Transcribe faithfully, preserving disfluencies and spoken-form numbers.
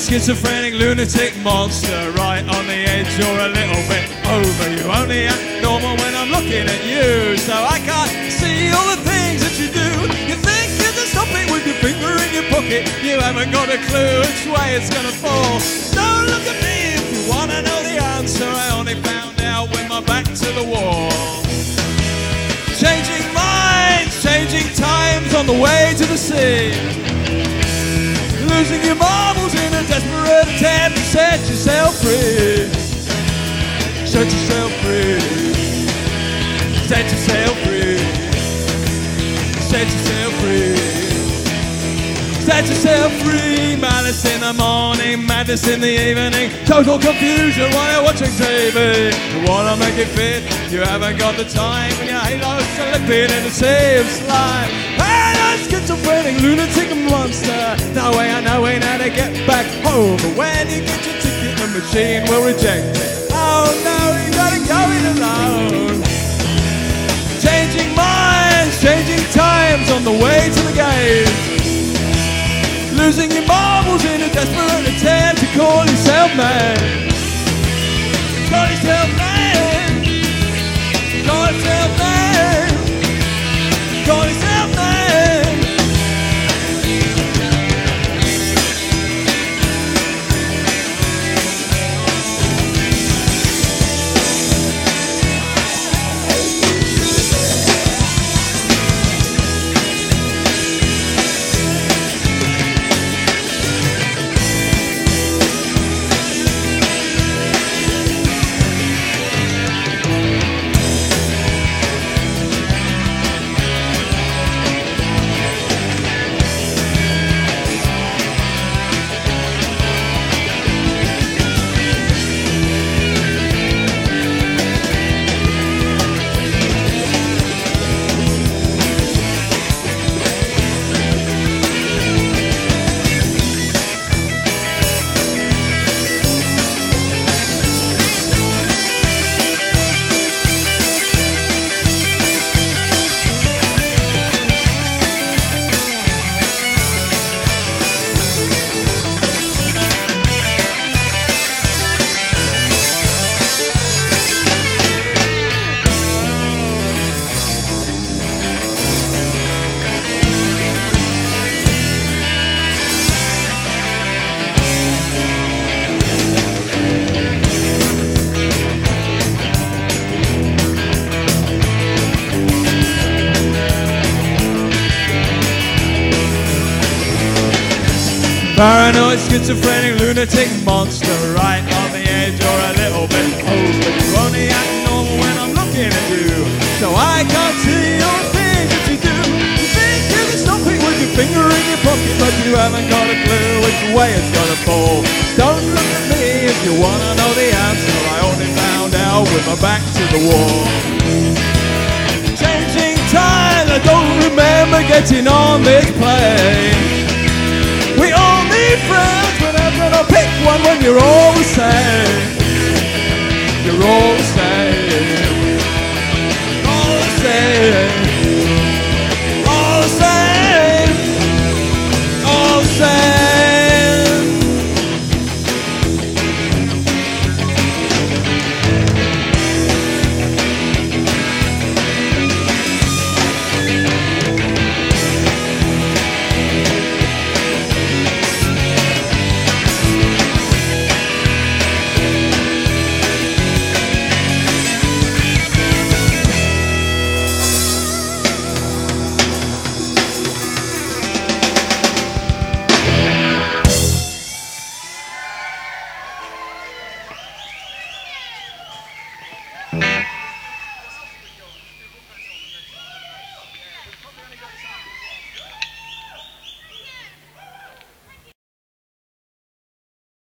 schizophrenic lunatic monster, right on the edge or a little bit over. You only act normal when I'm looking at you, so I can't see all the things that you do. You think you can stop it with your finger in your pocket. You haven't got a clue which way it's gonna fall. Don't look at me if you wanna know the answer. I only found out with my back to the wall. Changing minds, changing times on the way to the sea. Losing your marbles in a desperate attempt to set yourself free. Set yourself free. Set yourself free. Set yourself free. Set yourself free. Malice in the morning, madness in the evening, total confusion while you're watching T V. You wanna make it fit, you haven't got the time, when your halo's slipping in a sea of slime. And a schizophrenic lunatic monster, no way I know how to get back home. But when you get your ticket, the machine will reject it. Oh no, you gotta go it alone. Changing minds, changing times on the way to the gate. Losing your marbles in a desperate attempt to call yourself man. Call yourself man. Call yourself man. Call yourself man. Paranoid, schizophrenic, lunatic monster, right on the edge or a little bit over. You only act normal when I'm looking at you, so I can't see all the things that you do. You think you can stop it with your finger in your pocket, but you haven't got a clue which way it's gonna fall. Don't look at me if you wanna know the answer. I only found out with my back to the wall. Changing time, I don't remember getting on this plane. We all need friends, but I'm gonna pick one when you're all the same. You're all the same. All the same. All the same. All the same. Mm-hmm.